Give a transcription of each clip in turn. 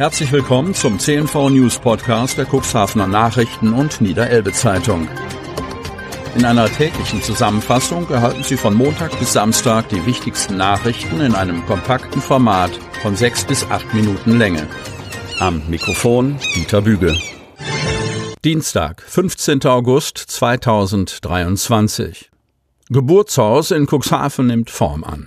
Herzlich willkommen zum CNV News Podcast der Cuxhavener Nachrichten und Niederelbe Zeitung. In einer täglichen Zusammenfassung erhalten Sie von Montag bis Samstag die wichtigsten Nachrichten in einem kompakten Format von 6 bis 8 Minuten Länge. Am Mikrofon Dieter Büge. Dienstag, 15. August 2023. Geburtshaus in Cuxhaven nimmt Form an.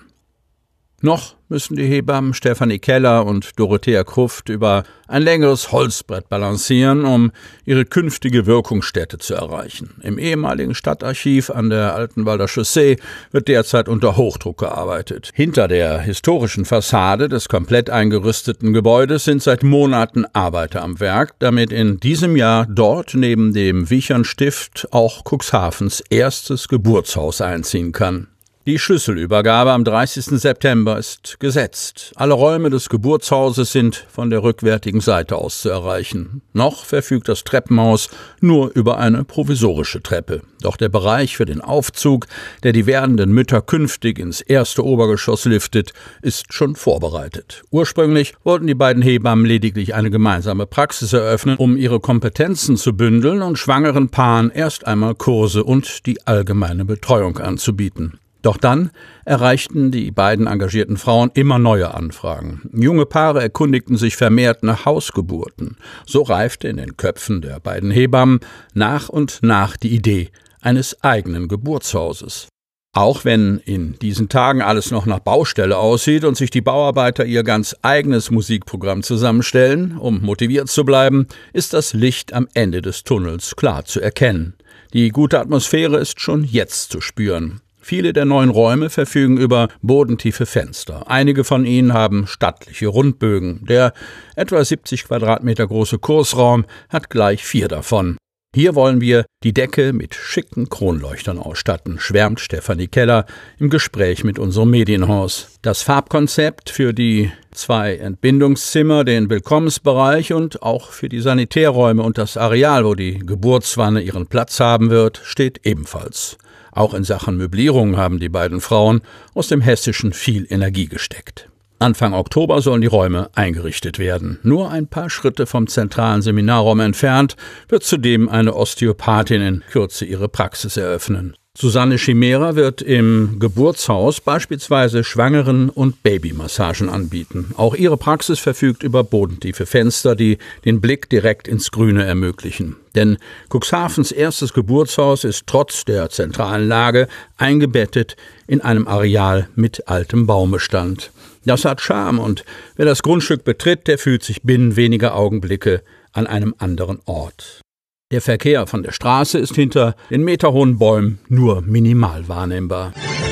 Noch müssen die Hebammen Stefanie Keller und Dorothea Kruft über ein längeres Holzbrett balancieren, um ihre künftige Wirkungsstätte zu erreichen. Im ehemaligen Stadtarchiv an der Altenwalder Chaussee wird derzeit unter Hochdruck gearbeitet. Hinter der historischen Fassade des komplett eingerüsteten Gebäudes sind seit Monaten Arbeiter am Werk, damit in diesem Jahr dort neben dem Wichernstift auch Cuxhavens erstes Geburtshaus einziehen kann. Die Schlüsselübergabe am 30. September ist gesetzt. Alle Räume des Geburtshauses sind von der rückwärtigen Seite aus zu erreichen. Noch verfügt das Treppenhaus nur über eine provisorische Treppe. Doch der Bereich für den Aufzug, der die werdenden Mütter künftig ins erste Obergeschoss liftet, ist schon vorbereitet. Ursprünglich wollten die beiden Hebammen lediglich eine gemeinsame Praxis eröffnen, um ihre Kompetenzen zu bündeln und schwangeren Paaren erst einmal Kurse und die allgemeine Betreuung anzubieten. Doch dann erreichten die beiden engagierten Frauen immer neue Anfragen. Junge Paare erkundigten sich vermehrt nach Hausgeburten. So reifte in den Köpfen der beiden Hebammen nach und nach die Idee eines eigenen Geburtshauses. Auch wenn in diesen Tagen alles noch nach Baustelle aussieht und sich die Bauarbeiter ihr ganz eigenes Musikprogramm zusammenstellen, um motiviert zu bleiben, ist das Licht am Ende des Tunnels klar zu erkennen. Die gute Atmosphäre ist schon jetzt zu spüren. Viele der neuen Räume verfügen über bodentiefe Fenster. Einige von ihnen haben stattliche Rundbögen. Der etwa 70 Quadratmeter große Kursraum hat gleich 4 davon. Hier wollen wir die Decke mit schicken Kronleuchtern ausstatten, schwärmt Stefanie Keller im Gespräch mit unserem Medienhaus. Das Farbkonzept für die 2 Entbindungszimmer, den Willkommensbereich und auch für die Sanitärräume und das Areal, wo die Geburtswanne ihren Platz haben wird, steht ebenfalls. Auch in Sachen Möblierung haben die beiden Frauen aus dem Hessischen viel Energie gesteckt. Anfang Oktober sollen die Räume eingerichtet werden. Nur ein paar Schritte vom zentralen Seminarraum entfernt wird zudem eine Osteopathin in Kürze ihre Praxis eröffnen. Susanne Chimera wird im Geburtshaus beispielsweise Schwangeren- und Babymassagen anbieten. Auch ihre Praxis verfügt über bodentiefe Fenster, die den Blick direkt ins Grüne ermöglichen. Denn Cuxhavens erstes Geburtshaus ist trotz der zentralen Lage eingebettet in einem Areal mit altem Baumbestand. Das hat Charme und wer das Grundstück betritt, der fühlt sich binnen weniger Augenblicke an einem anderen Ort. Der Verkehr von der Straße ist hinter den meterhohen Bäumen nur minimal wahrnehmbar.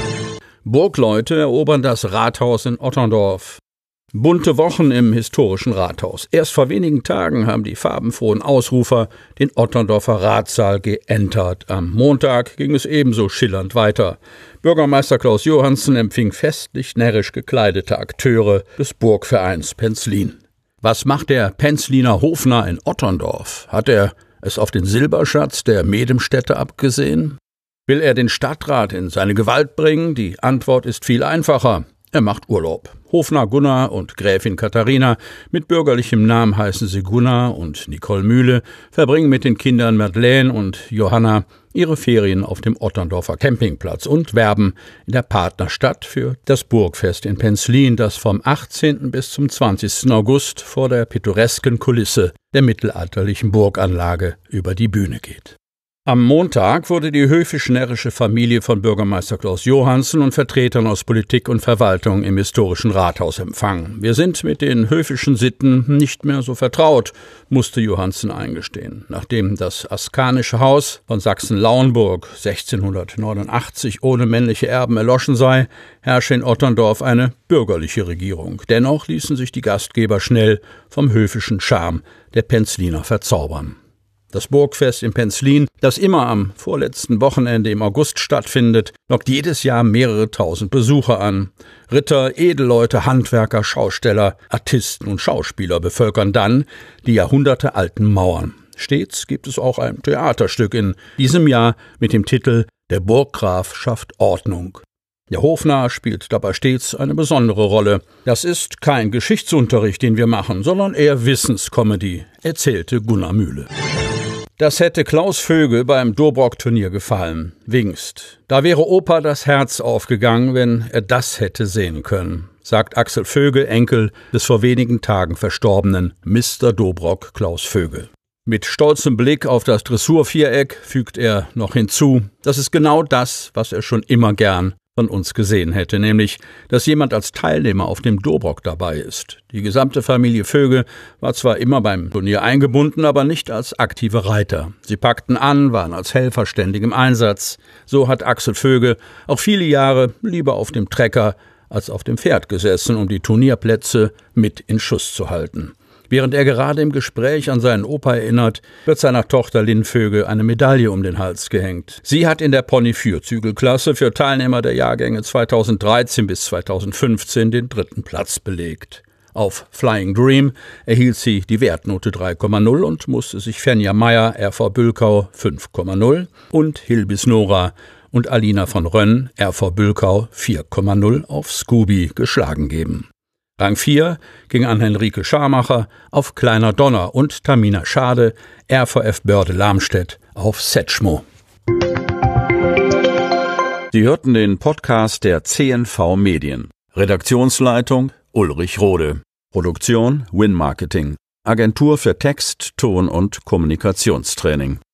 Burgleute erobern das Rathaus in Otterndorf. Bunte Wochen im historischen Rathaus. Erst vor wenigen Tagen haben die farbenfrohen Ausrufer den Otterndorfer Ratssaal geentert. Am Montag ging es ebenso schillernd weiter. Bürgermeister Klaus Johansen empfing festlich närrisch gekleidete Akteure des Burgvereins Penzlin. Was macht der Penzliner Hofnarr in Otterndorf? Hat er es auf den Silberschatz der Medemstädte abgesehen? Will er den Stadtrat in seine Gewalt bringen? Die Antwort ist viel einfacher. Er macht Urlaub. Hofnarr Gunnar und Gräfin Katharina, mit bürgerlichem Namen heißen sie Gunnar und Nicole Mühle, verbringen mit den Kindern Madeleine und Johanna ihre Ferien auf dem Otterndorfer Campingplatz und werben in der Partnerstadt für das Burgfest in Penzlin, das vom 18. bis zum 20. August vor der pittoresken Kulisse der mittelalterlichen Burganlage über die Bühne geht. Am Montag wurde die höfisch-närrische Familie von Bürgermeister Klaus Johansen und Vertretern aus Politik und Verwaltung im historischen Rathaus empfangen. Wir sind mit den höfischen Sitten nicht mehr so vertraut, musste Johansen eingestehen. Nachdem das askanische Haus von Sachsen-Lauenburg 1689 ohne männliche Erben erloschen sei, herrsche in Otterndorf eine bürgerliche Regierung. Dennoch ließen sich die Gastgeber schnell vom höfischen Charme der Penzliner verzaubern. Das Burgfest in Penzlin, das immer am vorletzten Wochenende im August stattfindet, lockt jedes Jahr mehrere tausend Besucher an. Ritter, Edelleute, Handwerker, Schausteller, Artisten und Schauspieler bevölkern dann die jahrhundertealten Mauern. Stets gibt es auch ein Theaterstück in diesem Jahr mit dem Titel »Der Burggraf schafft Ordnung«. Der Hofnarr spielt dabei stets eine besondere Rolle. Das ist kein Geschichtsunterricht, den wir machen, sondern eher Wissenscomedy, erzählte Gunnar Mühle. Das hätte Klaus Vögel beim Dobrock-Turnier gefallen. Wingst. Da wäre Opa das Herz aufgegangen, wenn er das hätte sehen können, sagt Axel Vögel, Enkel des vor wenigen Tagen verstorbenen Mr. Dobrock Klaus Vögel. Mit stolzem Blick auf das Dressurviereck fügt er noch hinzu, das ist genau das, was er schon immer gern von uns gesehen hätte, nämlich, dass jemand als Teilnehmer auf dem Dobrock dabei ist. Die gesamte Familie Vögel war zwar immer beim Turnier eingebunden, aber nicht als aktive Reiter. Sie packten an, waren als Helfer ständig im Einsatz. So hat Axel Vögel auch viele Jahre lieber auf dem Trecker als auf dem Pferd gesessen, um die Turnierplätze mit in Schuss zu halten. Während er gerade im Gespräch an seinen Opa erinnert, wird seiner Tochter Lynn Vögel eine Medaille um den Hals gehängt. Sie hat in der Pony-Vierzügelklasse für Teilnehmer der Jahrgänge 2013 bis 2015 den 3. Platz belegt. Auf Flying Dream erhielt sie die Wertnote 3,0 und musste sich Fenja Meyer, RV Bülkau 5,0 und Hilbis Nora und Alina von Rönn, RV Bülkau 4,0 auf Scooby geschlagen geben. Rang 4 ging an Henrike Scharmacher auf Kleiner Donner und Tamina Schade, RVF Börde-Lamstedt auf Setschmo. Sie hörten den Podcast der CNV Medien. Redaktionsleitung Ulrich Rode. Produktion Win Marketing. Agentur für Text, Ton und Kommunikationstraining.